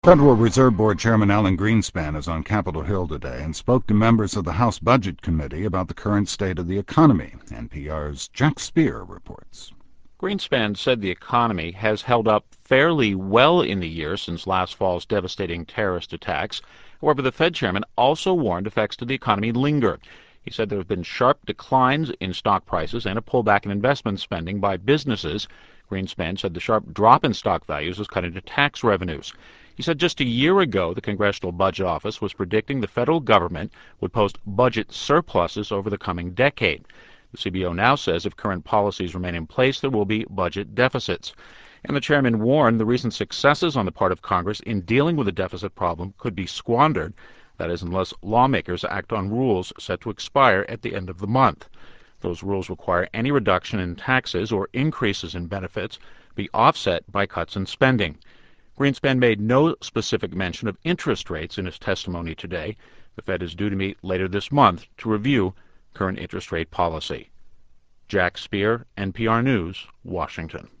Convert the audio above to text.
Federal Reserve Board Chairman Alan Greenspan is on Capitol Hill today and spoke to members of the House Budget Committee about the current state of the economy. NPR's Jack Speer reports. Greenspan said the economy has held up fairly well in the year since last fall's devastating terrorist attacks. However, the Fed chairman also warned effects to the economy linger. He said there have been sharp declines in stock prices and a pullback in investment spending by businesses. Greenspan said the sharp drop in stock values was cut into tax revenues. He said just a year ago, the Congressional Budget Office was predicting the federal government would post budget surpluses over the coming decade. The CBO now says if current policies remain in place, there will be budget deficits. And the chairman warned the recent successes on the part of Congress in dealing with the deficit problem could be squandered. That is, unless lawmakers act on rules set to expire at the end of the month. Those rules require any reduction in taxes or increases in benefits be offset by cuts in spending. Greenspan made no specific mention of interest rates in his testimony today. The Fed is due to meet later this month to review current interest rate policy. Jack Speer, NPR News, Washington.